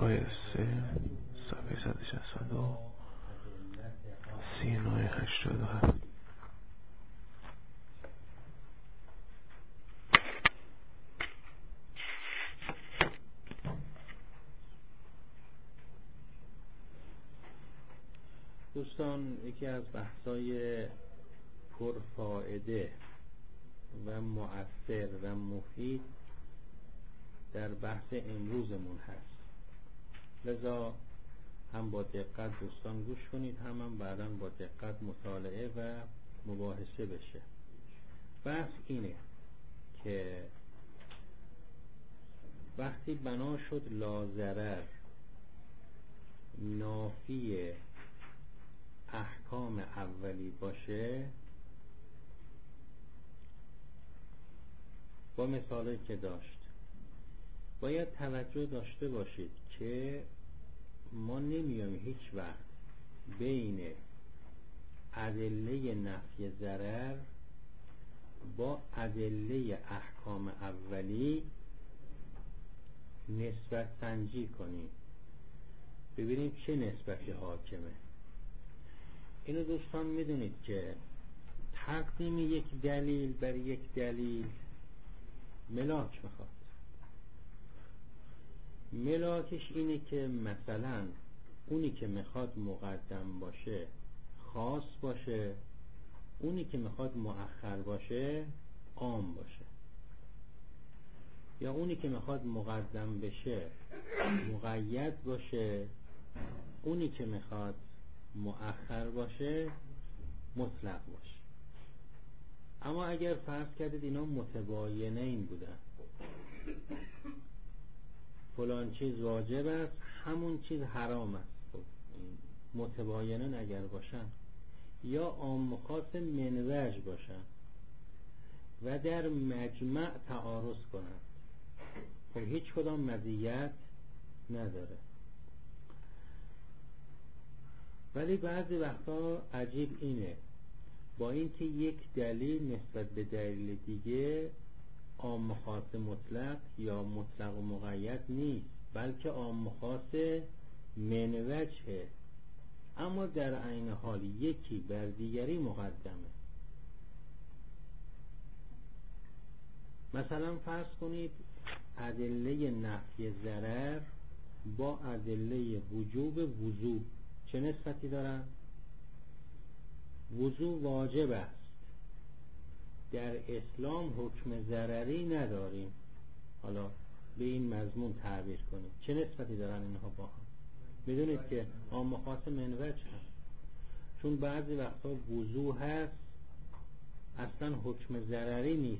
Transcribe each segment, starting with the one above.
پای 3 صفحه 162 3987. دوستان، یکی از بحثای پرفائده و مؤثر و مفید در بحث امروزمون هست، لذا هم با دقت دوستان گوش کنید، هم بعداً با دقت مطالعه و مباحثه بشه. بحث اینه که وقتی بنا شد لاضرر نافی احکام اولی باشه، با مثالی که داشت باید توجه داشته باشید که ما نمیایم هیچ وقت بین ادله نفی ضرر با ادله احکام اولی نسبت سنجی کنیم، ببینیم چه نسبتی حاکمه. اینو دوستان میدونید که تقدیم یک دلیل بر یک دلیل ملاک میخواد. ملاکش اینه که مثلا اونی که میخواد مقدم باشه خاص باشه، اونی که میخواد مؤخر باشه عام باشه، یا اونی که میخواد مقدم بشه مقید باشه، اونی که میخواد مؤخر باشه مطلق باشه. اما اگر فرض کردید اینا متباینین بودن، فلان چیز واجب است همون چیز حرام است، متباینن اگر باشن، یا عام و خاص منوج باشن و در مجمع تعارض کنن، خب هیچ کدام مزیت نداره. ولی بعضی وقتا عجیب اینه، با اینکه یک دلیل نسبت به دلیل دیگه عام و خاص مطلق یا مطلق و مقید نیست، بلکه عام و خاص منوجه، اما در عین حال یکی بر دیگری مقدمه. مثلا فرض کنید ادله نفی ضرر با ادله وجوب وضو چه نسبتی دارن؟ وضو واجب است، در اسلام حکم ضرری نداریم، حالا به این مضمون تعبیر کنیم، چه نسبتی دارن اینها با هم؟ میدونید که عام و خاص منوج هست، چون بعضی وقتا وضو هست اصلا حکم ضرری نیست،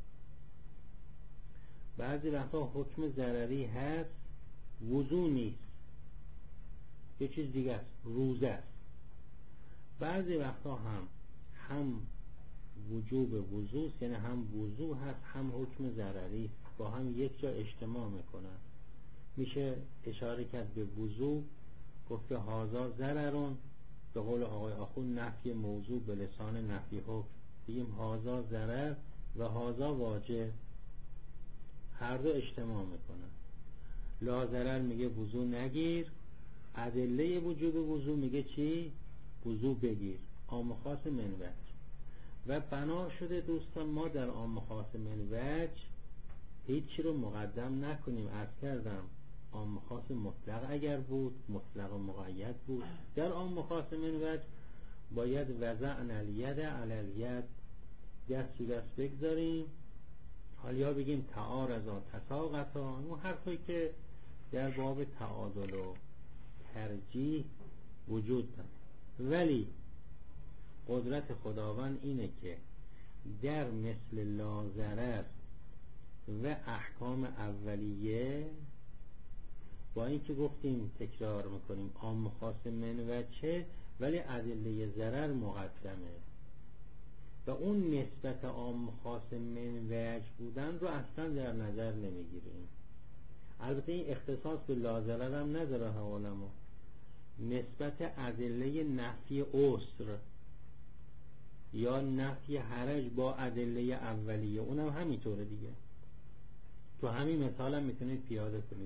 بعضی وقتا حکم ضرری هست وضو نیست، یه چیز دیگه است، روزه است. بعضی وقتا هم وجوب وضو، یعنی هم وضو هست هم حکم ضرری، با هم یک جا اجتماع میکنن. میشه اشاره کرد به وضو، گفت که هازا ضررون، به قول آقای آخوند نفی موضوع به لسان نفی حکم، بگیم هازا ضرر و هازا واجب، هر دو اجتماع میکنن. لا ضرر میگه وضو نگیر، ادله وجوب وضو میگه چی؟ وضو بگیر، عام و خاص منوج. و بنا شده دوستان ما در عام و خاص منوج هیچی رو مقدم نکنیم. عرض کردم عام و خاص مطلق اگر بود، مطلق و مقید بود، در عام و خاص منوج باید وضعن الید علی الید، دست رو دست بگذاریم، حالا بگیم تعارضا تساقطا، اون حرفی که در باب تعادل و ترجیح وجود داره. ولی قدرت خداوند اینه که در مثل لا ضرر و احکام اولیه، با اینکه گفتیم تکرار میکنیم عام و خاص منوجه، ولی ادله ضرر مقدمه و اون نسبت عام و خاص منوج بودن رو اصلا در نظر نمیگیریم. البته این اختصاص به لا ضرر هم نداره علما، نسبت ادله نفی عسر یا نفی حرج با ادله اولیه اونم همینطوره دیگه. تو همین مثال هم میتونید پیاده کنید.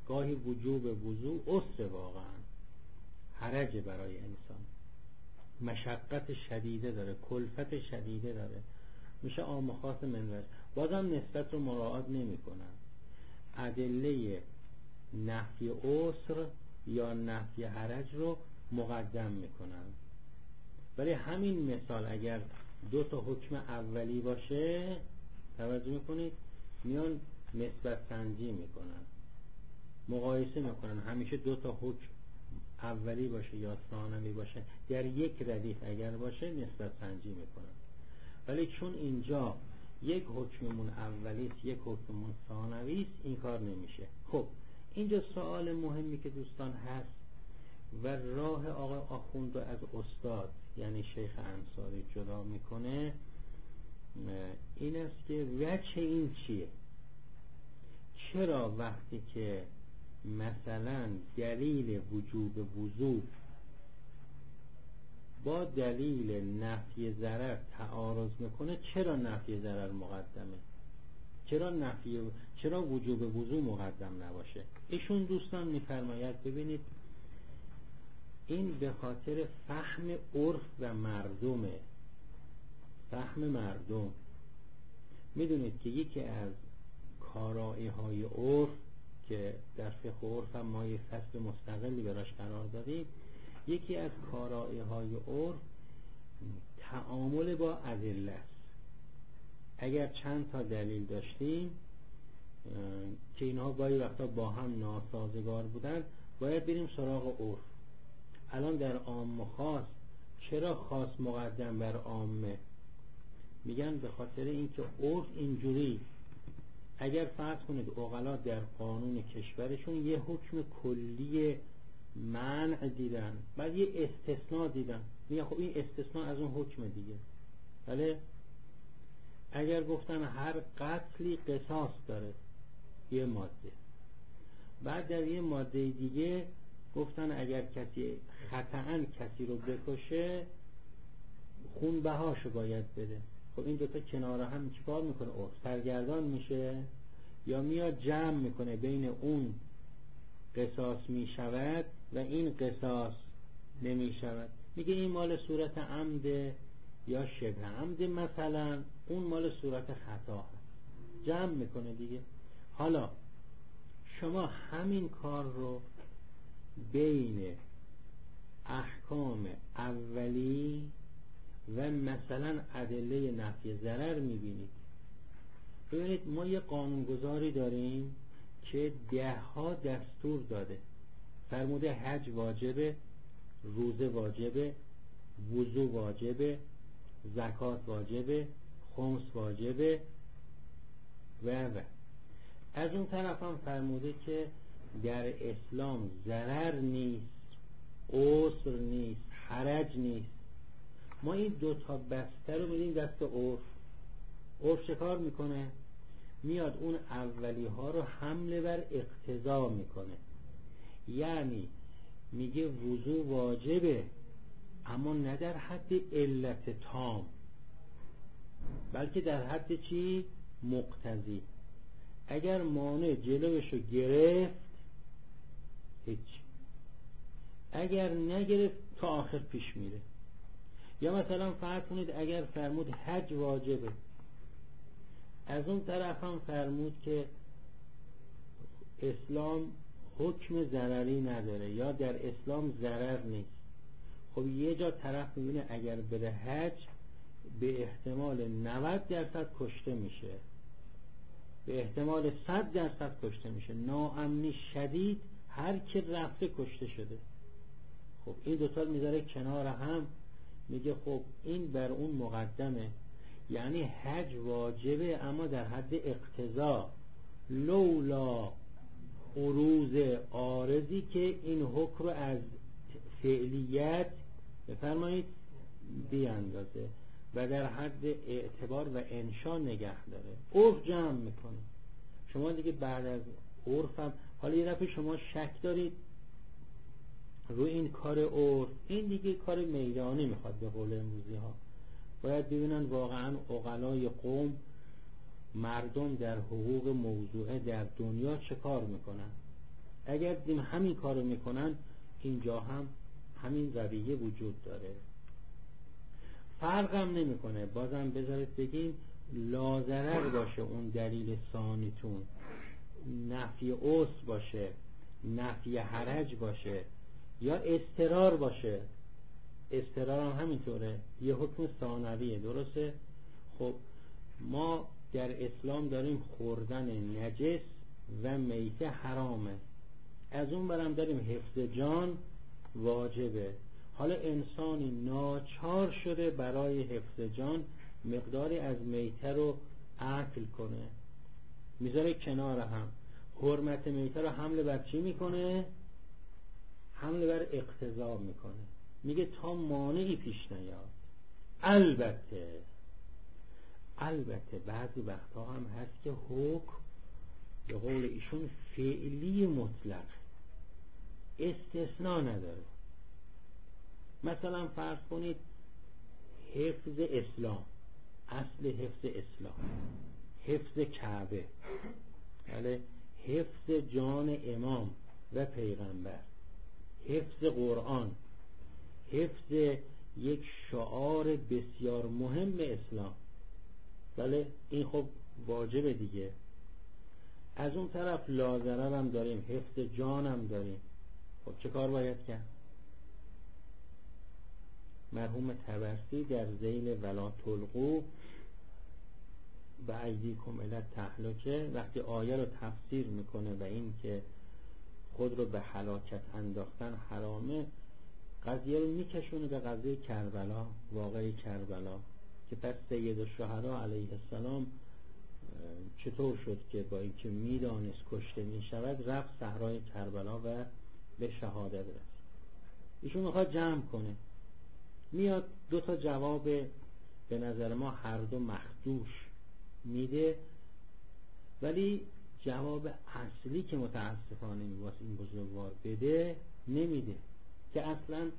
گاهی وجوب وضو عسر، واقعا حرج برای انسان، مشقت شدیده داره، کلفت شدیده داره، میشه عام و خاص منوج. بازم نسبت رو مراعات نمی کنن، ادله نفی عسر یا نفی حرج رو مقدم میکنن. ولی همین مثال اگر دو تا حکم اولی باشه، توجه میکنید، میان نسبت سنجی میکنن، مقایسه میکنن، همیشه دو تا حکم اولی باشه یا ثانوی باشه در یک ردیف اگر باشه نسبت سنجی میکنن. ولی چون اینجا یک حکممون اولی است یک حکممون ثانوی است، این کار نمیشه. خب اینجا سوال مهمی که دوستان هست و راه آقای آخوند رو از استاد یعنی شیخ انصاری جدا میکنه، این است که وجه این چیه؟ چرا وقتی که مثلا دلیل وجوب وضو با دلیل نفی ضرر تعارض میکنه، چرا نفی ضرر مقدمه؟ چرا وجوب وضو مقدم نباشه؟ ایشون دوستان میفرماید ببینید این به خاطر فهم عرف و مردمه. فهم مردم، میدونید که یکی از کارایی های عرف که در فقه عرف هم ما یه فصل مستقلی براش قرار دادیم، یکی از کارایی های عرف تعامل با ادله است. اگر چند تا دلیل داشتیم که اینها گاهی وقتا با هم ناسازگار بودن، باید بریم سراغ عرف. الان در عام و خاص چرا خاص مقدم بر عامه؟ میگن به خاطر اینکه عرف اینجوری، اگر فرض کنید عقلا در قانون کشورشون یه حکم کلی منع دیدن، بعد یه استثناء دیدن، میگن خب این استثناء از اون حکم دیگه. بله، اگر گفتن هر قتلی قصاص داره یه ماده، بعد در یه ماده دیگه گفتن اگر کسی خطأً کسی رو بکشه خون بهاشو باید بده. خب این دوتا کنار هم چیکار میکنه؟ سرگردان میشه یا میاد جمع میکنه بین اون قصاص میشود و این قصاص نمیشود، میگه این مال صورت عمد یا شبه عمد، مثلا اون مال صورت خطا هست، جمع میکنه دیگه. حالا شما همین کار رو بین احکام اولی و مثلا ادله نفی ضرر میبینید. ببینید ما یه قانونگذاری داریم که 10 ها دستور داده، فرموده حج واجبه، روزه واجبه، وضو واجبه، زکات واجبه، خمس واجبه و از اون طرف هم فرموده که در اسلام ضرر نیست، عسر نیست، حرج نیست. ما این دوتا بسته رو میدیم دست عرف. عرف چه کار میکنه؟ میاد اون اولی ها رو حمله بر اقتضا میکنه، یعنی میگه وضو واجبه اما نه در حد علت تام، بلکه در حد چی؟ مقتضی. اگر مانع جلوشو گرفت هیچ، اگر نگرفت تا آخر پیش میره. یا مثلا فرض کنید اگر فرمود حج واجبه، از اون طرف هم فرمود که اسلام حکم ضرری نداره یا در اسلام ضرر نیست. خب یه جا طرف میبینه اگر بره حج به احتمال 90% کشته میشه، به احتمال 100% کشته میشه، ناامنی شدید، هر کی رفته کشته شده. خب این دوتا میذاره کنار هم، میگه خب این بر اون مقدمه، یعنی حج واجبه اما در حد اقتضا، لولا عروض عارضی که این حکم رو از فعلیت بفرمایید بیاندازه و در حد اعتبار و انشا نگه داره. عرف جمع میکنه. شما دیگه بعد از عرف هم حالا یه دفعه شما شک دارید رو این کار عرف، این دیگه کار میدانی میخواد به قول امروزی ها، باید ببینن واقعا عقلای قوم، مردم در حقوق موضوعه در دنیا چه کار میکنن. اگر دیدیم همین کارو میکنن، اینجا هم همین رویه وجود داره. فرق هم نمیکنه، بازم بذارید بگیم لا ضرر باشه اون دلیل ثانیتون، نفی اوس باشه، نفی حرج باشه، یا استرار باشه. استرار هم همینطوره، یه حکم ثانویه، درسته؟ خب ما در اسلام داریم خوردن نجس و میته حرامه، از اون برم داریم حفظ جان واجبه. حالا انسانی ناچار شده برای حفظ جان مقداری از میته رو اکل کنه، میذاره کنار هم. حرمت میته رو حمل بر چی میکنه؟ حمل بر اقتضا میکنه، میگه تا مانعی پیش نیاد. البته بعضی وقتا هم هست که حکم به قول ایشون فعلی مطلق، استثناء نداره. مثلا فرض کنید حفظ اسلام، اصل حفظ اسلام حفظ کعبه، بله، حفظ جان امام و پیغمبر، حفظ قرآن، حفظ یک شعار بسیار مهم اسلام، بله، این خب واجبه دیگه. از اون طرف لا ضرر هم داریم، حفظ جان هم داریم. خب چه کار باید کرد؟ مرحوم طبرسی در ذیل ولا تلقوا بایدیکم الی التهلکه وقتی آیه رو تفسیر میکنه و این که خود رو به هلاکت انداختن حرامه، قضیه رو میکشونه به قضیه کربلا، واقعی کربلا، که پس سید الشهدا علیه السلام چطور شد که با اینکه میدانست کشته میشود رفت صحرای کربلا و به شهادت رسید. ایشون میخواد جمع کنه، میاد دو تا جواب به نظر ما هر دو مخدوش میده، ولی جواب اصلی که متاسفانه میواسه این بزرگوار بده نمیده، که اصلا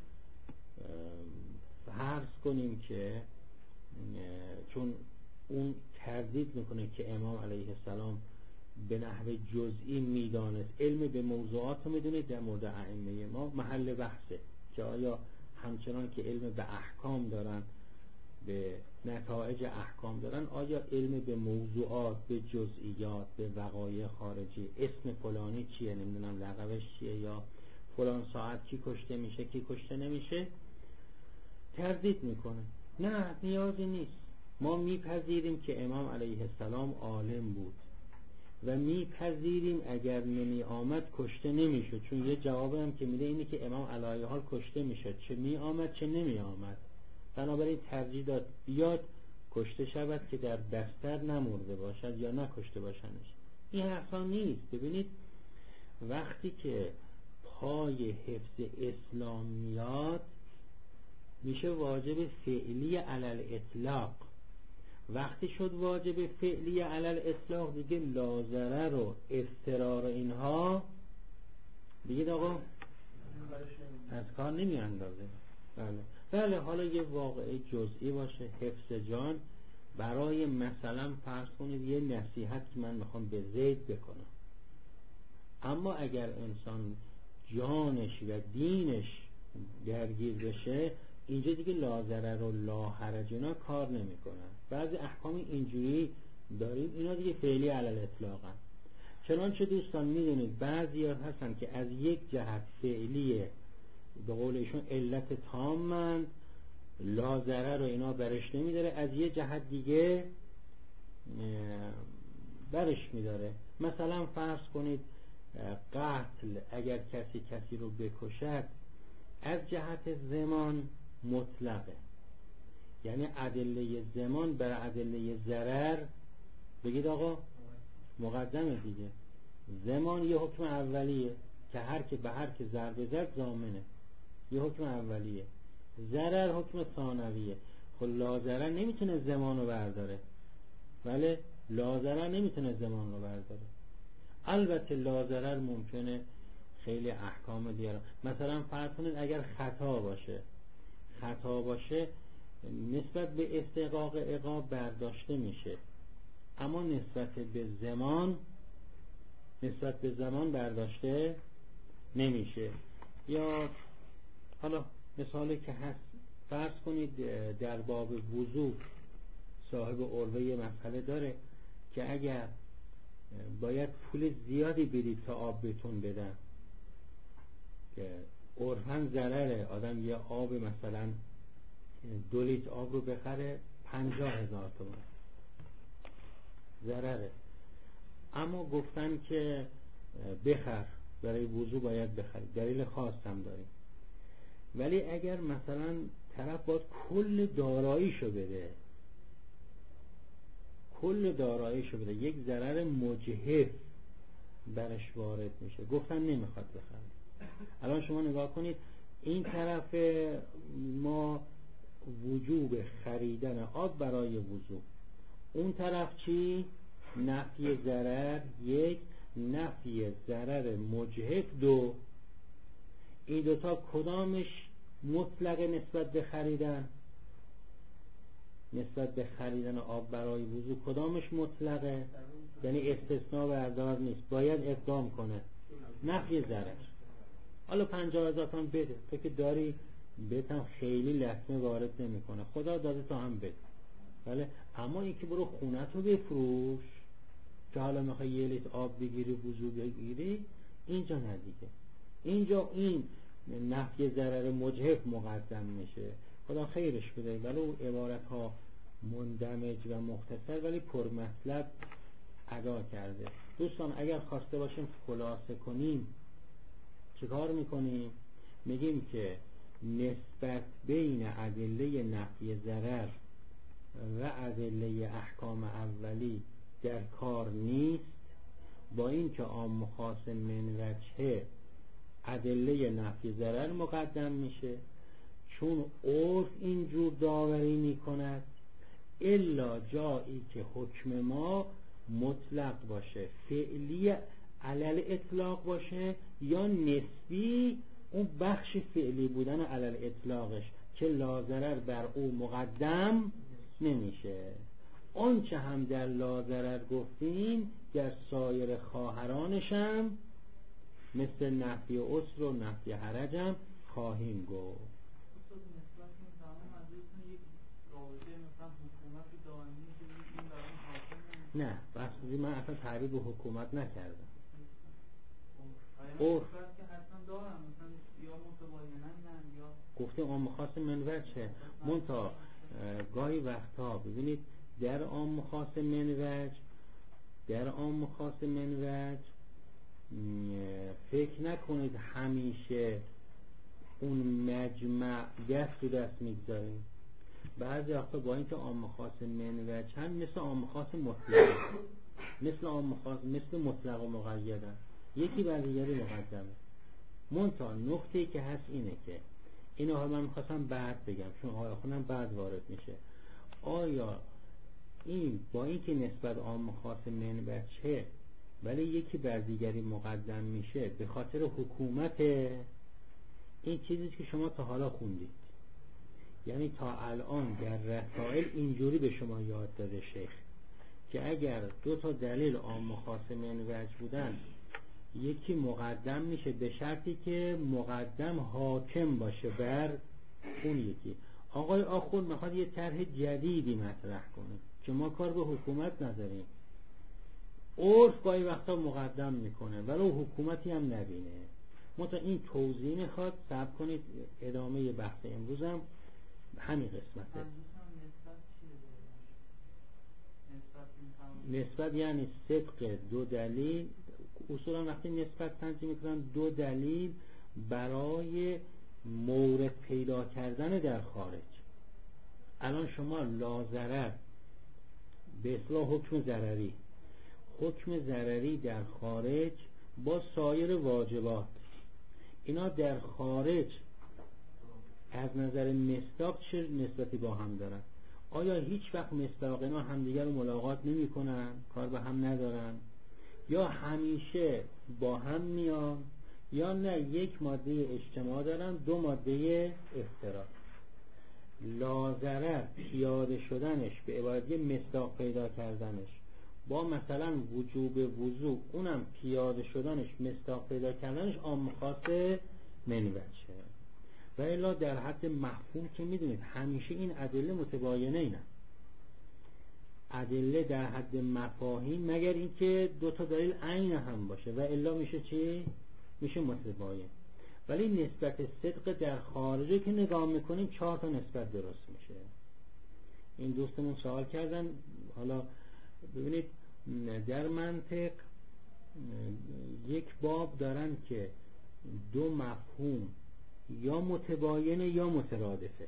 فرض کنیم که چون اون تردید میکنه که امام علیه السلام به نحو جزئی میدانست، علم به موضوعات رو میدونه، در مورد ائمه ما محل بحثه که آیا همچنان که علم به احکام دارن، به نتایج احکام دارن، آیا علم به موضوعات، به جزئیات، به وقایع خارجی، اسم فلانی چیه، نمیدونم لقبش چیه، یا فلان ساعت کی کشته میشه کی کشته نمیشه، تردید میکنه. نه، نیازی نیست. ما میپذیریم که امام علیه السلام عالم بود و میپذیریم اگر نمی آمد کشته نمیشد، چون یه جواب هم که میده اینه که امام علیه حال کشته میشد، چه می آمد چه نمی آمد. بنابراین ترجیح داد بیاد کشته شود که در بستر نمرده باشد یا نکشته باشنش. این حرفا نیست. ببینید وقتی که پای حفظ اسلام میاد میشه واجب فعلی علل اطلاق. وقتی شد واجب فعلی علل اطلاق دیگه لا ضرر و اضطرار اینها دیگه آقا از کار نمی اندازه. بله حالا یه واقعه جزئی باشه، حفظ جان، برای مثلا فرض کنید یه نصیحت که من میخوام به زید بکنم، اما اگر انسان جانش و دینش درگیر بشه، اینجا دیگه لا ضرر و لا حرج اینا کار نمیکنن. بعضی احکام اینجوری داریم، اینا دیگه فعلی علل اطلاقن. چنانچه دوستان میدونید بعضی ها هستن که از یک جهت فعلیه، به قول ایشون علت تامن، لا ضرر و اینا برش نمیداره، از یه جهت دیگه برش میداره. مثلا فرض کنید قتل، اگر کسی رو بکشد، از جهت زمان مطلقه، یعنی ادله زمان بر ادله ضرر بگید آقا مقدمه دیگه. زمان یه حکم اولیه که هر که به هر که ضربه زد ضامنه، یه حکم اولیه. ضرر حکم ثانویه. خب لا ضرر نمیتونه زمان رو برداره، بله، لا ضرر نمیتونه زمان رو برداره. البته لا ضرر ممکنه خیلی احکام دیگه، مثلا فرض کنید اگر خطا باشه نسبت به استحقاق عقاب برداشته میشه، اما نسبت به زمان برداشته نمیشه. یا حالا مثالی که هست، فرض کنید در باب وضو صاحب عروه مسئله داره که اگر باید پول زیادی بدید تا آب بهتون بدن، که عرفاً ضرره آدم یه آب مثلا 2 لیتر آب رو بخره 50,000 تومان، ضرره. اما گفتن که بخر، برای وضو باید بخری، دلیل خاص هم داریم. ولی اگر مثلا طرف باید کل داراییشو بده، یک ضرر مجحف برش وارد میشه، گفتن نمیخواد بخره. الان شما نگاه کنید، این طرف ما وجوب خریدن آب برای وضو، اون طرف چی؟ نفی ضرر 1، نفی ضرر مجحف 2. این دوتا کدامش مطلق نسبت به خریدن؟ نسبت به خریدن آب برای وضو کدامش مطلقه؟ یعنی استثناء بردار نیست، باید اقدام کنه. نفی ضرر. حالا 50,000 تومان بده، تو که داری بهتم خیلی لطمه وارد نمیکنه، خدا داده تو هم بده. بله، اما اینکه برو خونتو بفروش که حالا میخوای 1 لیتر آب بگیری وضو بگیری، اینجا ندیگه. اینجا این نفی ضرر مجحف مقدم میشه. خدا خیرش بده. ولی عبارت ها مندمج و مختصر ولی پرمطلب ادا کرده. دوستان اگر خواسته باشیم خلاصه کنیم چیکار میکنیم؟ میگیم که نسبت بین ادله نفی ضرر و ادله احکام اولی در کار نیست، با این که عام و خاص من وجهه ادله نفی ضرر مقدم میشه، چون عرف اینجور داوری میکند، الا جایی که حکم ما مطلق باشه، فعلی علل اطلاق باشه، یا نسبی اون بخش فعلی بودن علل اطلاقش که لازرر بر او مقدم نمیشه. آنچه هم در لازرر گفتیم در سایر خواهرانش هم مثل نفی عسر و نفی حرج هم خواهیم گفت. نه بس من اصلا تعریف حکومت نکردم. گفتیم عام خاص من وجه منتها گاهی وقتا ببینید در عام خاص من وجه فکر نکنید همیشه اون مجمع دست رو دست میگذاریم. بعضی وقتا با اینکه عام خاص من وجه هم مثل عام خاص مطلق، مثل مطلق و مقید هم یکی بر دیگری مقدمه. منتها نکته که هست اینه که اینو ها من میخواستم بعد بگم چون آیا خونم بعد وارد میشه. آیا این با اینکه نسبت عام خاص من وجه ولی یکی بر دیگری مقدم میشه به خاطر حکومت این چیزی که شما تا حالا خوندید، یعنی تا الان در رسائل اینجوری به شما یاد داده شیخ که اگر 2 تا دلیل عام خاص من وجه بودن یکی مقدم میشه به شرطی که مقدم حاکم باشه بر اون یکی. آقای آخوند میخواد یه طرح جدیدی مطرح کنه که ما کار به حکومت نداریم. عرف گاهی وقتا مقدم میکنه ولو حکومتی هم نبینه. مثلا این توضیح میخواد، صبر کنید ادامه بحث امروز هم همین قسمته. نسبت یعنی صدق 2 دلیل. اصولا وقتی نسبت تنظیم میکنن 2 دلیل برای مورد پیدا کردن در خارج. الان شما لازرر به اصطلاح حکم ضرری در خارج با سایر واجبات، اینا در خارج از نظر مصداق چه نسبتی با هم دارن؟ آیا هیچ وقت مصداق اینا همدیگر رو ملاقات نمی کنن؟ کار به هم ندارن؟ یا همیشه با هم میان؟ یا نه یک ماده اجتماع دارن 2 ماده افتراق؟ لازرر پیاده شدنش به عبارت مصداق پیدا کردنش با مثلا وجوب وضو، اونم پیاده شدنش، مصداق پیدا کردنش عام خاص منوچه. و الا در حد مفهوم که میدونید همیشه این ادله متباینه اینه، ادله در حد مفاهیم، مگر اینکه دو تا دلیل عین هم باشه و الا میشه چی؟ میشه متباین. ولی نسبت صدق در خارجه که نگاه میکنیم 4 تا نسبت درست میشه. این دوستمون سوال کردن، حالا ببینید در منطق یک باب دارن که دو مفهوم یا متباینه یا مترادفه.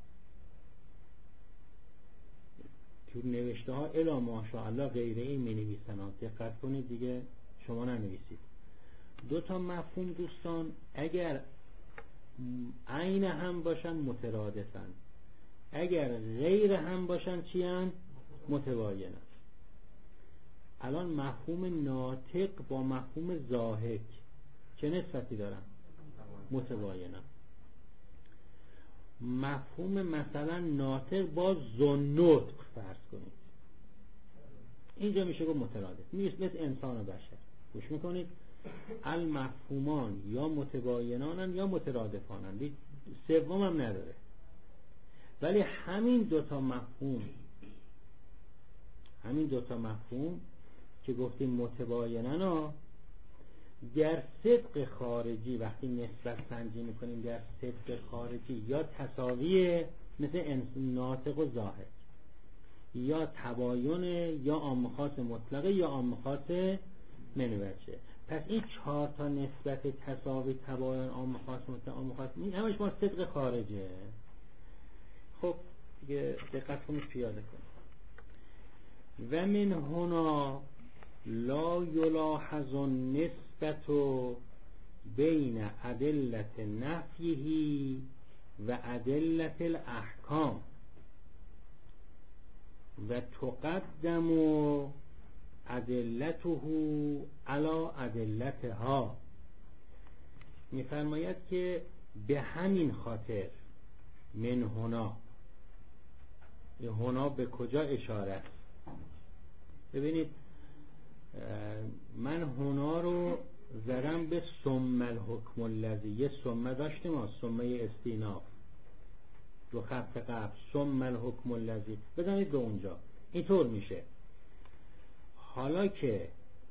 تو نوشته ها الا ماشاءالله غیره این می نویسن، دقت کنید دیگه شما ننویسید. دو تا مفهوم دوستان اگر عین هم باشن مترادفن، اگر غیر هم باشن چی هن؟ متباینن. الان مفهوم ناطق با مفهوم ضاحک چه نسبتی دارن؟ متباینن. مفهوم مثلا ناطق با ذوالنطق فرض کنید، اینجا میشه گفت مترادف، مثل انسان و بشر. گوش میکنید، المفهومان یا متباینانن یا مترادفانن، سوم هم نداره. ولی همین دوتا مفهوم که گفتیم متباینن ها، در صدق خارجی وقتی نسبت سنجی میکنیم در صدق خارجی یا تساویه، مثل ناطق و ظاهر، یا تباینه، یا عام خاص مطلقه، یا عام خاص منوچه. پس این 4 تا نسبت تساوی، تباین، عام خاص مطلق، عام خاص، این همش ما صدق خارجه. خب دیگه دقت کنید پیاده کنید. و من هنا لا یلاحظ نسبت بین ادلت نفیه و ادلت الاحکام و تقدم ادلته علی ادلتها. میفرماید که به همین خاطر من هنا، این هنا به کجا اشاره است؟ ببینید من هنا رو زدم به ثم الحکم الذی، یه ثم داشتیم ما، ثمه استیناف دو خط قبل، ثم الحکم الذی بزنید به اونجا، اینطور میشه. حالا که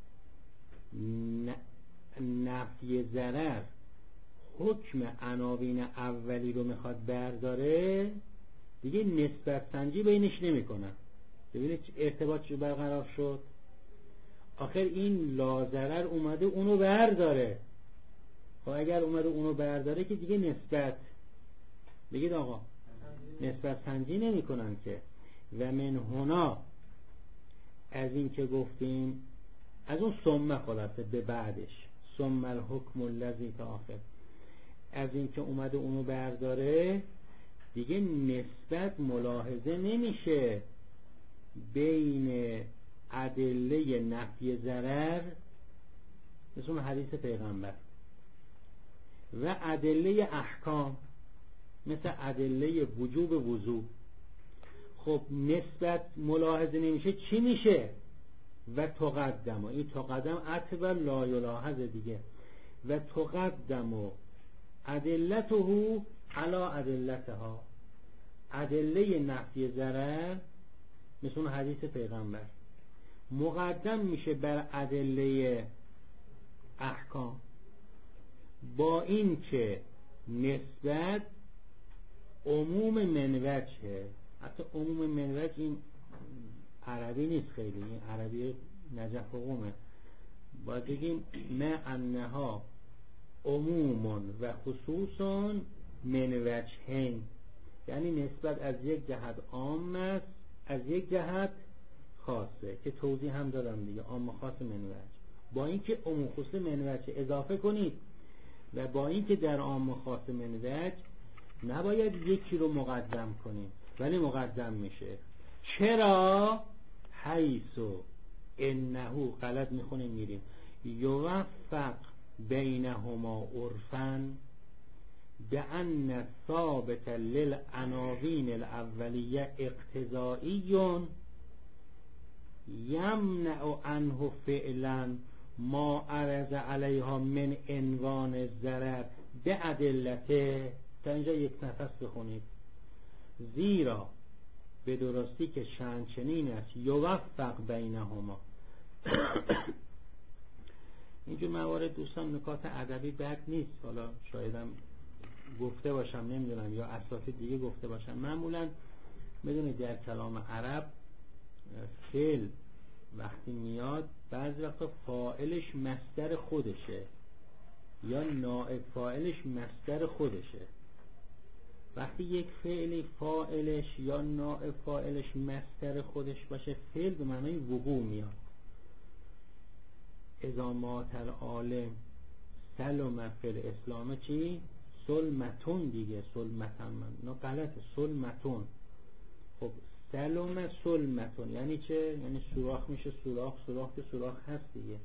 نفی ضرر حکم عناوین اولی رو میخواد برداره، دیگه نسبت سنجی بینش نمیکنن. ببینید ارتباط چه برقرار شد. آخر این لازرر اومده اونو برداره. خب اگر اومده اونو برداره که دیگه نسبت، بگید آقا، نسبت سنجی نمی کنن که. و من هنا، از این که گفتیم، از اون ثم خلاصه به بعدش، ثم الحکم الذی تا آخر، از این که اومده اونو برداره، دیگه نسبت ملاحظه نمیشه بین ادله نفی ضرر مثل اون حدیث پیغمبر و ادله احکام مثل ادله وجوب وضو. خب نسبت ملاحظه نمیشه، چی میشه؟ و تقدم، این تقدم عطف لا یلاحظ دیگه، و تقدم ادلته علی ادلتها، ادله نفی ضرر مثل اون حدیث پیغمبر مقدم میشه بر ادله احکام، با این که نسبت عموم منوچه. حتی عموم منوچ این عربی نیست، خیلی این عربی نجف و قومه، باید بگیم ما انها عموم و خصوصا منوچهین، یعنی نسبت از یک جهت عام است، از یک جهت خاصه، که توضیح هم دادم دیگه، عام خاص منوچ. با اینکه عموم خصوص منوچ اضافه کنید و با اینکه در عام خاص منوچ نباید یکی رو مقدم کنیم ولی مقدم میشه. چرا؟ حیثو انهو، غلط میخونیم میریم، یوفق بینهما عرفاً بأن ثابت للعناوین الاولیه اقتضائیون یمنع عنه فعلا ما عرض علیها من عنوان ضرر به ادلته. تا اینجا یک نفس بخونید. زیرا به درستی که شأن چنین است یوفق بینهما. اینجور موارد دوستان نکات ادبی بد نیست، حالا شایدم گفته باشم نمیدونم یا اساتید دیگه گفته باشم. معمولا بدونید در کلام عرب فعل وقتی میاد بعضی وقتا فاعلش مصدر خودشه یا نائب فاعلش مصدر خودشه. وقتی یک فعلی فاعلش یا نائب فاعلش مصدر خودش باشه فعل به معنای وقوع میاد. اذا مات العالم سلم فی الاسلام چی؟ سلمتون دیگه، سلمتن نه غلطه، سلمتون. خب سلم سلمتون یعنی چه؟ یعنی سوراخ میشه سوراخ، سوراخ که سوراخ هست دیگه،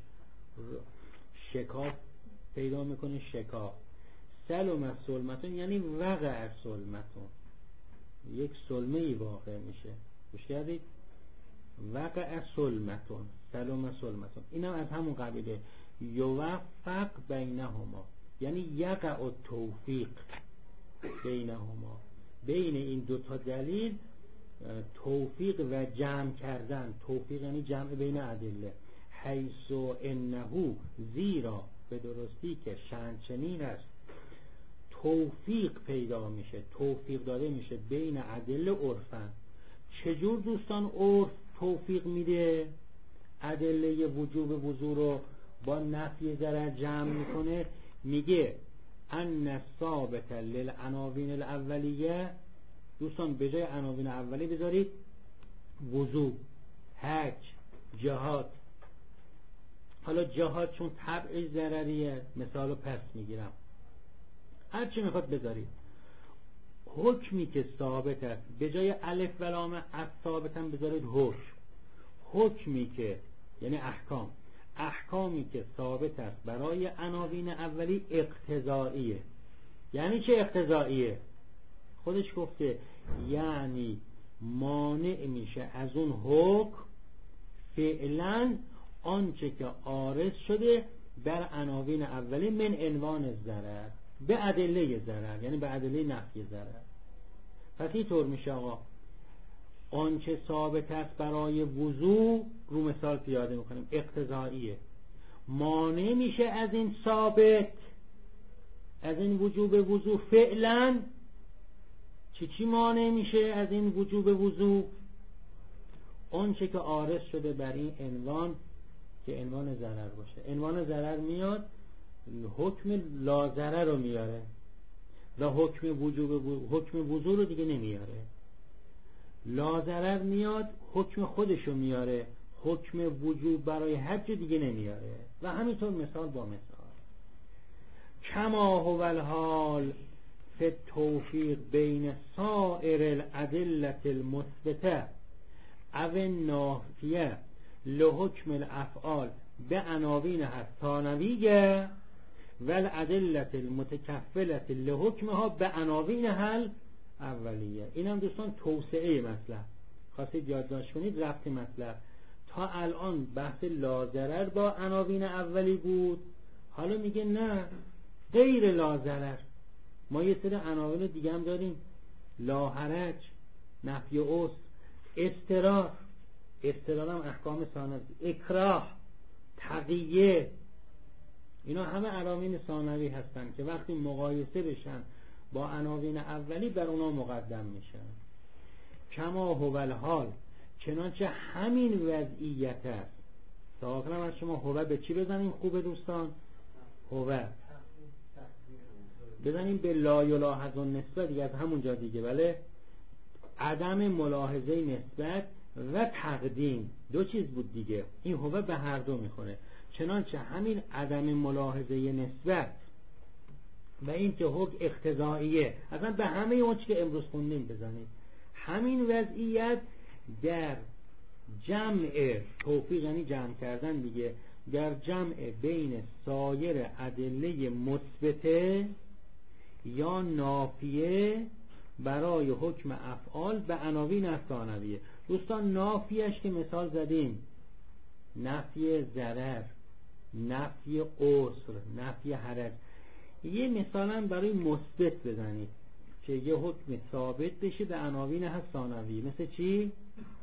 شکاف پیدا میکنه شکاف. سلم سلمتون یعنی وقع سلمتون، یک سلمه ای واقع میشه. گوش کردید؟ وقع سلمتون، سلم سلمتون. اینم از همون قبیله. یوفق بینهما یعنی یقع التوفیق بینهما، بین این دوتا دلیل توفیق و جمع کردن. توفیق یعنی جمع بین ادله. حیث انه زیرا به درستی که شأن چنین است توفیق پیدا میشه، توفیق داده میشه بین ادله عرفن. چجور دوستان عرف توفیق میده؟ ادله وجوب وضو رو با نفی ضرر جمع میکنه. میگه ان ثابت للعناوین الاولیه، دوستان به جای عناوین اولیه بذارید وضو، حج، جهاد. حالا جهاد چون طبعش ضرریه مثالو پس میگیرم، هر چی میخواد بذارید. حکمی که ثابت است به جای الف و لام از ثابت هم بذارید حکم. حکمی که یعنی احکام، احکامی که ثابت است برای عناوین اولی اقتضائیه. یعنی چه اقتضائیه؟ خودش گفته یعنی مانع میشه از اون حکم فعلا آنچه که عارض شده بر عناوین اولی من عنوان ضرر به ادله ضرر، یعنی به ادله نفی ضرر. پس اینطور میشه آقا آنچه ثابت است برای وضو رو مثال پیاده میکنیم اقتضائیه، مانع میشه از این ثابت، از این وجوب وضو فعلا. چی مانع میشه از این وجوب وضو؟ آنچه که عارض شده بر این عنوان که عنوان ضرر باشه. عنوان ضرر میاد حکم لا ضرر رو میاره و حکم وضو رو دیگه نمیاره. لا ضرر میاد حکم خودش رو میاره، حکم وجوب برای حج دیگه نمیاره. و همینطور مثال با مثال. کما هو الحال فی التوفیق بین سائر الادله المثبته او النافیه لحکم الافعال به عناوین ثانویه و الادله المتکفله لحکمها به عناوین حل اولیه. اینم دوستان توسعه مطلب. خواستید یادداشت کنید رفت مطلب. تا الان بحث لاضرر با عناوین اولی بود، حالا میگه نه غیر لاضرر. ما یه سری عناوین دیگه هم داریم، لاحرج، نفی عسر، اضطرار. اضطرار هم احکام ثانوی، اکراه، تقیه، اینا همه عناوین ثانوی هستن که وقتی مقایسه بشن با عناوین اولی بر اونا مقدم میشن. کما هو الحال چنانچه همین وضعیت است. سواقنا از شما هو به چی بزنیم خوبه دوستان؟ هو بزنیم به لا یلاحظ النسبت دیگه، از همونجا دیگه. بله عدم ملاحظه نسبت و تقدیم دو چیز بود دیگه. این هو به هر دو میخوره. چنانچه همین عدم ملاحظه نسبت و این که حکم اقتضائیه، اصلا به همه اون چی که امروز خوندیم بزنید. همین وضعیت در جمع توفیق یعنی جمع کردن دیگه، در جمع بین سایر ادله مثبته یا نافیه برای حکم افعال به عناوین ثانویه. دوستان نافیش که مثال زدیم نفی ضرر، نفی عسر، نفی حرج. یه مثلا برای مثبت بزنید که یه حکم ثابت بشه به عناوین هست ثانویه. مثل چی؟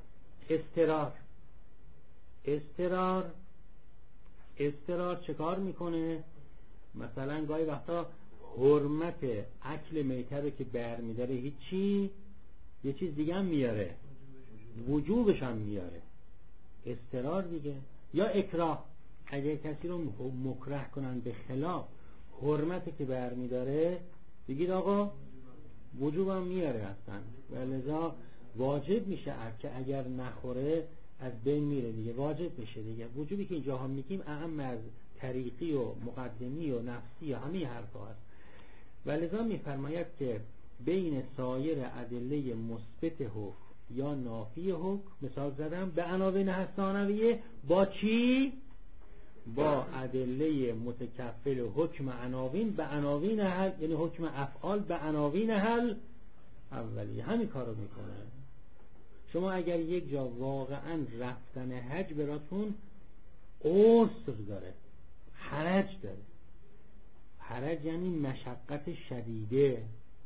استرار چه کار میکنه؟ مثلا گاهی وقتا حرمت اکل میته رو که برمیداره هیچی، یه چیز دیگه هم میاره، وجوبش هم میاره، استرار دیگه. یا اکراه، اگر کسی رو مکره کنن به خلاف حرمتی که برمیداره، بگید آقا وجوبم میاره هستن و لذا واجب میشه که اگر نخوره از بین میره دیگه، واجب میشه دیگه. وجوبی که اینجا هم میگیم اهم از طریقی و مقدمی و نفسی و همه حرفا هست. و لذا میفرماید که بین سایر ادله مثبت حکم یا نافی حکم، مثال زدم به عناوین هست ثانویه، با چی؟ با ادله متکفل حکم عناوین به عناوین حل، یعنی حکم افعال به عناوین حل اولیه. همین کارو میکنه. شما اگر یک جا واقعا رفتن حج براتون عسر داره، حرج داره، حرج یعنی مشقت شدیده،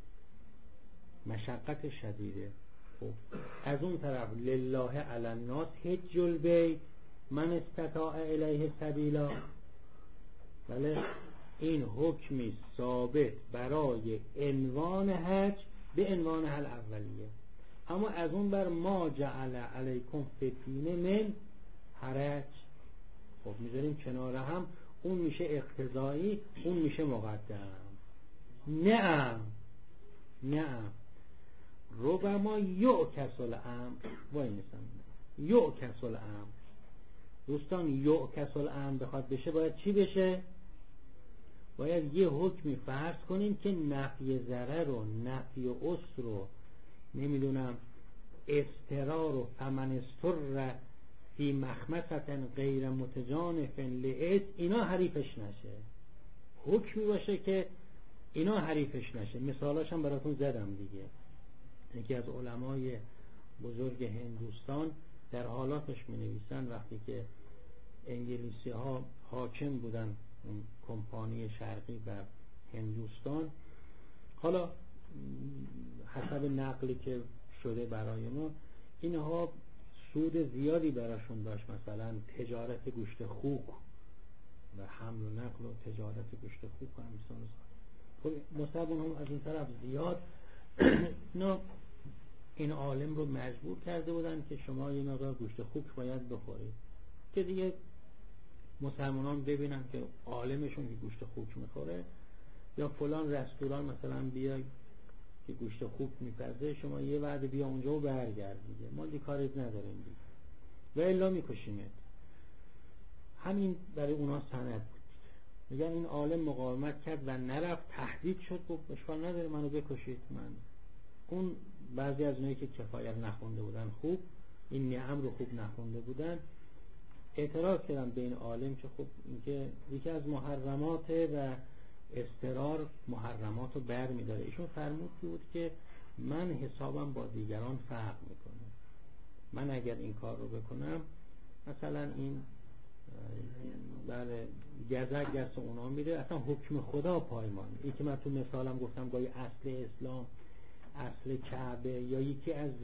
مشقت شدیده. خب از اون طرف لله علی الناس حج البیت من استطاع الیه سبیلا، بله این حکمی ثابت برای عنوان حج به عنوان حل اولیه. اما از اون بر ما جعل علیکم فی الدین من حرج، خب میذاریم کنار هم، اون میشه اقتضایی، اون میشه مقدم. نه ربما یعکس الامر، وای نیستم یعکس الامر. دوستان یعکس الامر بخواد بشه باید چی بشه؟ باید یه حکمی فرض کنیم که نفی ضرر و نفی عسر رو نمیدونم استرار و فمن استر فی مخمصة غیر متجانف لإثم اینا حریفش نشه. حکمی باشه که اینا حریفش نشه. مثالاش هم براتون زدم دیگه. یکی از علمای بزرگ هندوستان در حالاتش می نویسن وقتی که انگلیسی ها حاکم بودن، اون کمپانی شرقی بر هندوستان، حالا حسب نقلی که شده برای ما، اینها سود زیادی براشون داشت، مثلا تجارت گوشت خوک و حمل و نقل و تجارت گوشت خوک و همچنان. خب مصابون هم از این طرف زیاد نه این عالم رو مجبور کرده بودن که شما یه مقدار گوشت خوک باید بخورید که دیگه مسلمانان ببینن که عالمشون که گوشت خوک میخوره، یا فلان رستوران مثلا بیای که گوشت خوک میپزه، شما یه وعده بیا اونجا و برگرد دیگه، ما دیگه کاریت نداریم دیگه و الا میکشیمت. همین برای اونا سند بود. میگن این عالم مقاومت کرد و نرفت، تهدید شد، گفت اشکال نداره منو بکشید. من اون بعضی از اونایی که کفایه نخونده بودن خوب، این نعم رو خوب نخونده بودن، اعتراض کردن به این عالم که خب اینکه یکی از محرمات و استرار محرمات رو بر میداره. ایشون فرمود بود که من حسابم با دیگران فرق میکنه، من اگر این کار رو بکنم مثلا این بله گزک دست اونا میره، اصلا حکم خدا پایمان. این که من تو مثالم گفتم گاهی اصل اسلام، اصل کعبه یا یکی از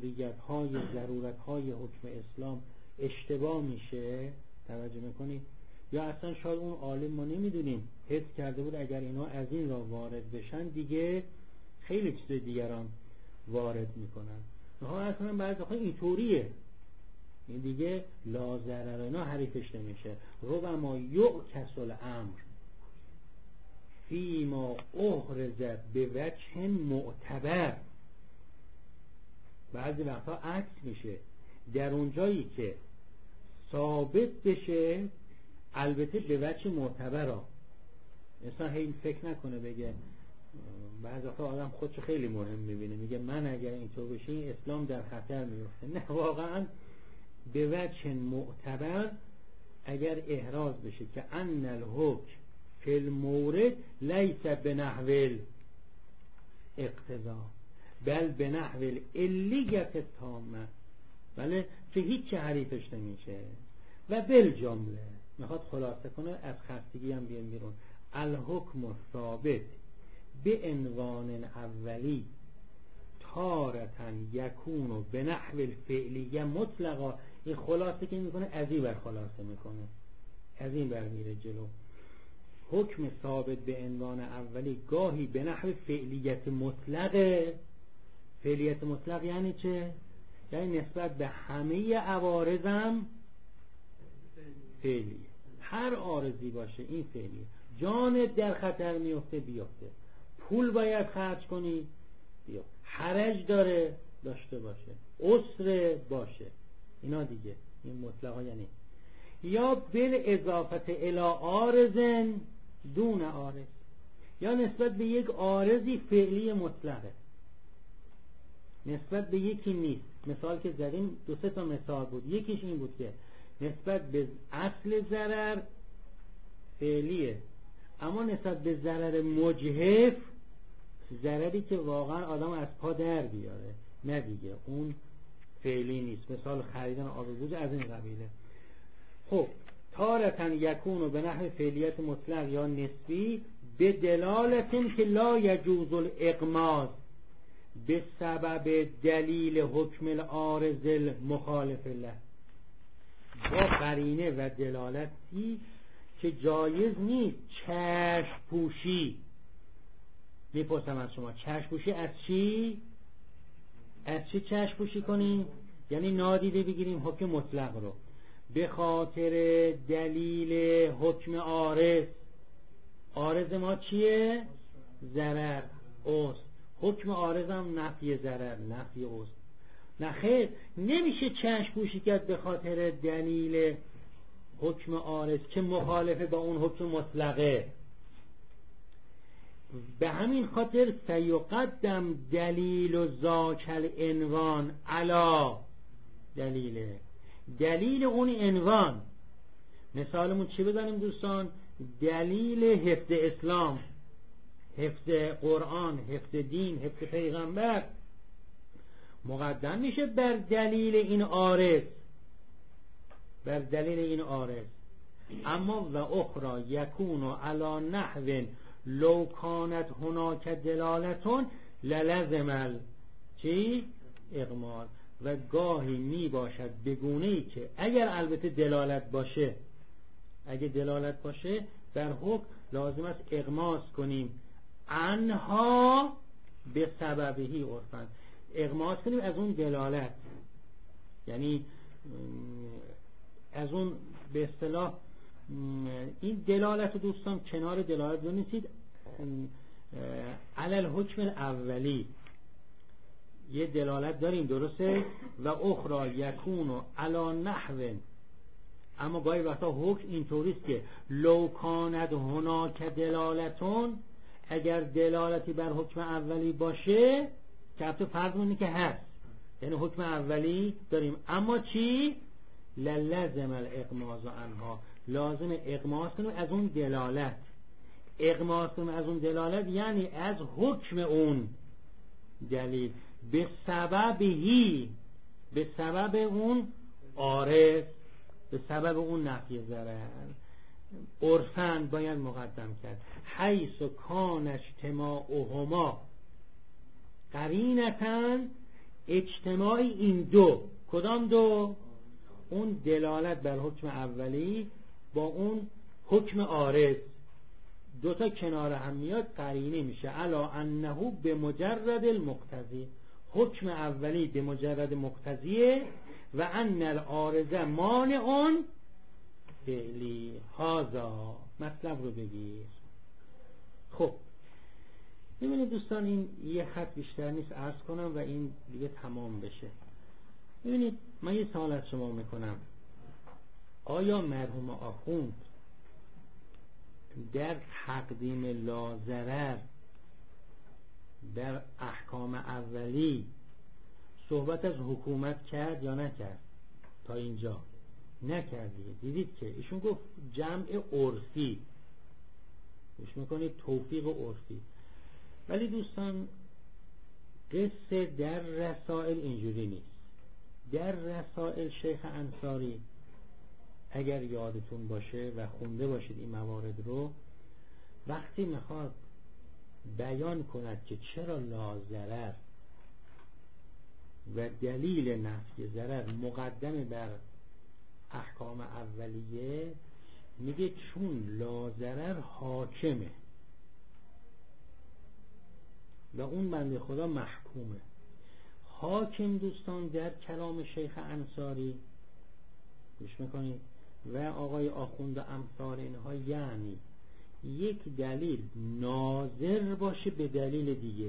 ضرورت‌های حکم اسلام اشتباه میشه، توجه میکنید؟ یا اصلا شاید اون عالم ما نمیدونیم حس کرده بود اگر اینا از این را وارد بشن دیگه خیلی چیز دیگران وارد میکنن. نه اصلا بعضی وقتا اینطوریه، این دیگه لا ضرر اینا حریفش نمیشه. ربما یعکس الامر فیما احرزت به وجه معتبر. بعضی وقتا عکس میشه، در اونجایی که ثابت بشه البته به وجه معتبر ها. مثلا هی فکر نکنه بگه، بعضی وقتا آدم خودشو خیلی مهم میبینه میگه من اگر اینطور بشه این اسلام در خطر میفته. نه، واقعا به وجه معتبر اگر احراز بشه که ان الحکم فی المورد لیس بنحو اقتضا بل بنحو العلیت التامه، بله که هیچ حریفش نمیشه. و بالجمله میخواد خلاصه کنه، از خستگی هم بیان بیرون. الحکم ثابت به عنوان اولی تارتن یکونو به نحو الفعلیه مطلقا. این خلاصه که میکنه از این بر خلاصه میکنه، از این بر میره جلو. حکم ثابت به عنوان اولی گاهی به نحو فعلیت مطلقه. فعلیت مطلق یعنی چه؟ یعنی نسبت به همه عوارضم فعلیه، هر عارضی باشه این فعلیه. جانت در خطر میفته بیفته، پول باید خرج کنی بیا، حرج داره داشته باشه، عسر باشه، اینا دیگه این مطلقا. یعنی یا بل اضافت الی عارضن دون عارض، یا نسبت به یک عارضی فعلی مطلقه، نسبت به یکی نیست. مثال که زدیم 2-3 تا مثال بود. یکیش این بود که نسبت به اصل ضرر فعلیه، اما نسبت به ضرر مجحف، ضرری که واقعا آدم از پا در بیاره، نه دیگه اون فعلی نیست. مثال خریدن آب گوز از این قبیله. خب تارتن یکونو به نحو فعلیت مطلق یا نسبی به دلالتن که لا یجوز الاغماض به سبب دلیل حکم العارض المخالف له، با قرینه و دلالتی که جایز نیست چشم پوشی. میپرسم از شما چشم پوشی از چی؟ از چی چشم پوشی کنیم؟ یعنی نادیده بگیریم حکم مطلق رو به خاطر دلیل حکم عارض. عارض ما چیه؟ ضرر، عسر. حکم عارض هم نفی ضرر، نفی عسر. نه خیر، نمیشه چشم پوشی کرد به خاطر دلیل حکم عارض که مخالفه با اون حکم مطلقه. به همین خاطر سیقدم دلیل ذاک العنوان علا دلیل اون عنوان. مثالمون چی بزنیم دوستان؟ دلیل حفظ اسلام، حفظ قرآن، حفظ دین، حفظ پیغمبر مقدم میشه بر دلیل این عارض، بر دلیل این عارض. اما و اخرى یکون علی نحو لو کانت هناک دلالتون للزم چی؟ اغماض. و گاهی می باشد بگونه‌ای که اگر البته دلالت باشه، اگه دلالت باشه در حکم لازم است اغماض کنیم انها به سببهی عرفن، اغماض کنیم از اون دلالت، یعنی از اون به اصطلاح این دلالت رو دوستان کنار دلالت بنویسید علی الحکم الاولی. یه دلالت داریم درسته و اخرى یکون علی نحو، اما گاهی وقتا حکم اینطوریست که لو کانت هناک دلالتون، اگر دلالتی بر حکم اولی باشه که البته فرض اینه که هست، یعنی حکم اولی داریم اما چی؟ للزم الاغماض عنها، لازم اغماض کنیم از اون دلالت. اغماض کنیم از اون دلالت یعنی از حکم اون دلیل به سببهی، به سبب اون عارض، به سبب اون نفی ضرر عرفاً باید مقدم کرد. حیث کان اجتماعهما قرینتاً، اجتماع این دو، کدام دو؟ اون دلالت بر حکم اولی با اون حکم عارض، دوتا کنار هم میاد قرینه میشه علا انه به مجرد المقتضی، حکم اولی به مجرد مقتضیه و ان العارض مانع فعلی. هذا مطلب رو بگیر. خب ببینید دوستان، این یه خط بیشتر نیست عرض کنم و این دیگه تمام بشه. ببینید من یه سوال از شما میکنم، آیا مرحوم آخوند در تقدیم لاضرر در احکام اولی صحبت از حکومت کرد یا نکرد؟ تا اینجا نکردیه. دیدید که ایشون گفت جمع عرفی، گوش میکنید، توفیق عرفی. ولی دوستان قصه در رسائل اینجوری نیست. در رسائل شیخ انصاری اگر یادتون باشه و خونده باشید این موارد رو، وقتی میخواد بیان کند که چرا لا ضرر و دلیل نفی ضرر مقدم بر احکام اولیه، میگه چون لا ضرر حاکمه و اون بنده خدا محکومه. حاکم دوستان در کلام شیخ انصاری گوش میکنید و آقای آخوند و امثال اینها، یعنی یک دلیل ناظر باشه به دلیل دیگه.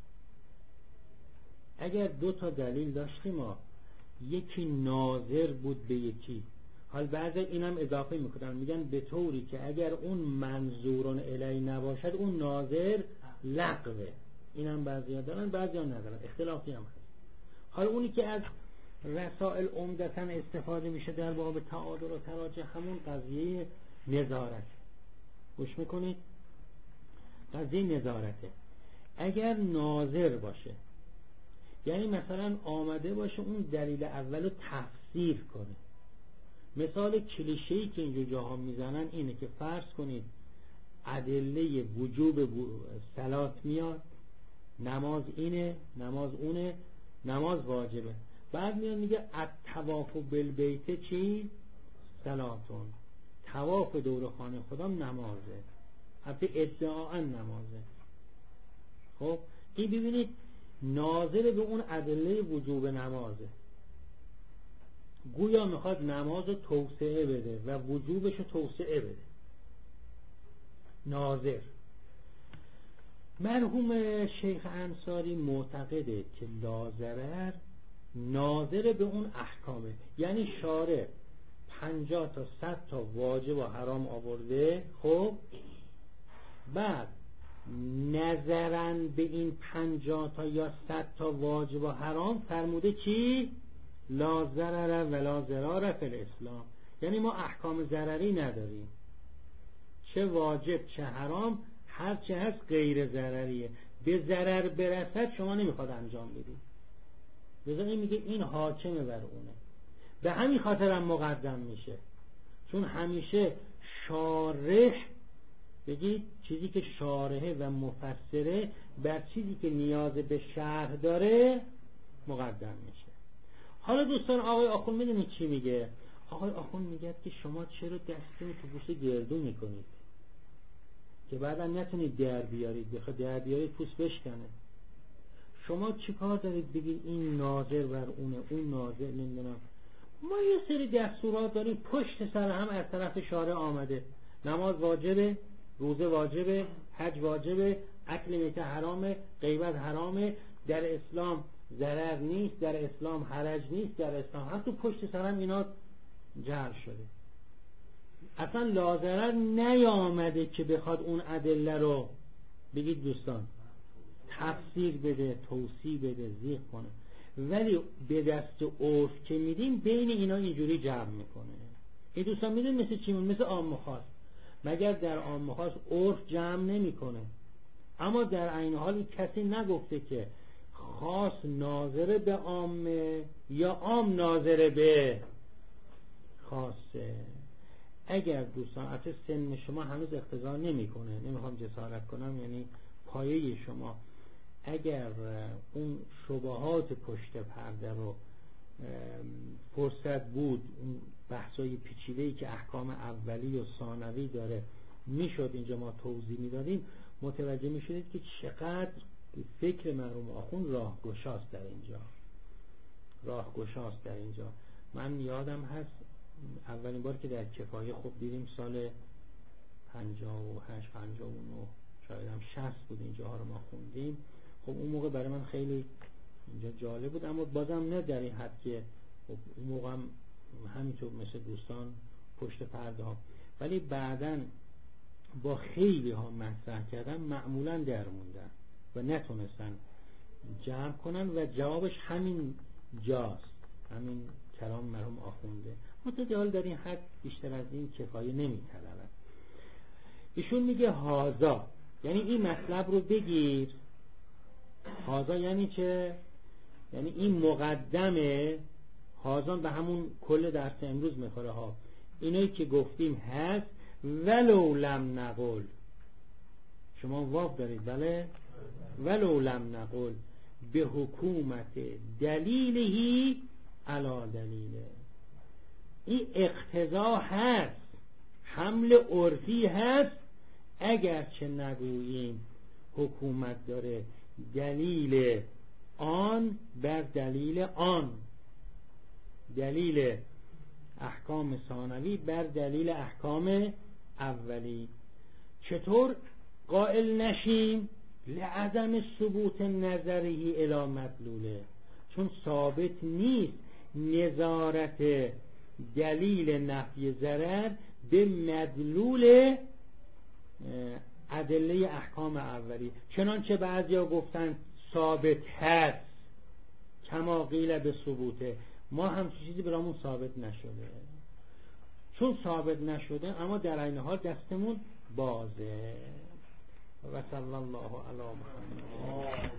اگر 2 تا دلیل داشتیم ما، یکی ناظر بود به یکی، حال بعضی اینم اضافه میکنن میگن به طوری که اگر اون منظورون الی نباشد اون ناظر لغوه. اینم بعضیا دارن بعضیا ندارن، اختلافی هم هست. حالا اونی که از رسائل عمدتاً استفاده میشه در باب تعادل و تراجع، همون قضیه نظارت. گوش میکنید؟ قضیه نظارته. اگر ناظر باشه، یعنی مثلا آمده باشه اون دلیل اولو تفسیر کنه. مثال کلیشه‌ای که اینجا جاها میزنن اینه که فرض کنید ادله وجوب صلات میاد، نماز اینه، نماز اونه، نماز واجبه. بعد میاد میگه الطواف بالبیت چی؟ صلاتون. طواف دور خانه خدا نمازه، البته ادعاء نمازه. خب این ببینید ناظر به اون ادله وجوب نمازه، گویا میخواد نماز رو توسعه بده و وجوبش رو توسعه بده. ناظر. مرحوم شیخ انصاری معتقده که لا ضرر ناظر به اون احکامه، یعنی شارع 50 تا 100 تا واجب و حرام آورده، خب بعد نظراً به این 50 تا یا 100 تا واجب و حرام فرموده چی؟ لا ضرر ولا ضرار فی الاسلام. یعنی ما احکام ضرری نداریم، چه واجب چه حرام، هر چه هست غیر ضرریه. به ضرر برسد شما نمیخواد انجام بدید. لذا این میگه این حاکمه بر اونه. به همین خاطر هم مقدم میشه، چون همیشه شارح، بگید چیزی که شارحه و مفسره بر چیزی که نیاز به شرح داره مقدم میشه. حالا دوستان آقای آخوند میدونید چی میگه؟ آقای آخوند میگه که شما چرا دستتون تو گوشه گردو میکنید که بعدا نتونید در بیارید، بخواد در بیارید پوست بشکنه. شما چی کار دارید بگید این ناظر بر اونه، اون ناظر نمیدونم. ما یه سری دستورات داریم پشت سر هم از طرف شارع آمده. نماز واجبه، روزه واجبه، حج واجبه، اکل میت حرامه، غیبت حرامه، در اسلام ضرر نیست، در اسلام حرج نیست، در اسلام هم تو پشت سر هم اینا جعل شده. اصلا لا ضرر نیامده که بخواد اون ادله رو بگید دوستان تفسیر بده، توصیح بده، زیغ کنه، ولی به دست عرف که میدیم بین اینا اینجوری جمع میکنه. این دوستان میدون مثل چی؟ مثل عام و خاص. مگر در عام و خاص عرف جمع نمیکنه؟ اما در این حال کسی نگفته که خاص ناظر به عامه یا عام ناظر به خاصه. اگر دوستان البته سن شما هنوز اقتضا نمیکنه، نمیخوام جسارت کنم، یعنی پایه شما اگر اون شبهات پشت پرده رو فرصت بود، اون بحثای پیچیده‌ای که احکام اولی و ثانوی داره میشد اینجا ما توضیح میدادیم، متوجه میشدید که چقدر فکر مرحوم آخوند راهگشاست در اینجا، راهگشاست در اینجا. من یادم هست اولین بار که در کفایه خب دیدیم سال 58 59 شاید هم 60 بود اینجاها رو ما خوندیم. خب اون موقع برای من خیلی اینجا جالب بود، اما بازم نه در این حد که خب اون موقع هم همینطور مثل دوستان پشت پرده ها، ولی بعداً با خیلی ها مطرح کردن معمولاً در موندن و نتونستن جمع کنن و جوابش همین جاست، همین کلام مرحوم آخونده. متدیال در این حد بیشتر از این کفایه نمی‌طلبد. ایشون میگه هازا، یعنی این مطلب رو بگیر. هازا یعنی چه؟ یعنی این مقدمه، هازان به همون کل درس امروز میخوره ها. اینایی که گفتیم هست ولو لم نقل. شما واو دارید بله؟ ولو لم نقل به حکومت دلیلهی علا دلیله. این اقتضا هست، حمل عرفی هست، اگر چه نگوییم حکومت داره دلیل آن بر دلیل آن، دلیل احکام ثانوی بر دلیل احکام اولی. چطور قائل نشیم؟ لعدم ثبوت نظری الی مدلوله، چون ثابت نیست نظارت دلیل نفی ضرر به مدلول ادله احکام اولی. چنانچه بعضیا گفتن ثابت هست کما قیل به ثبوته، ما هم چیزی برامون ثابت نشده. چون ثابت نشده اما در این حال دستمون بازه. و صلی الله علی محمد.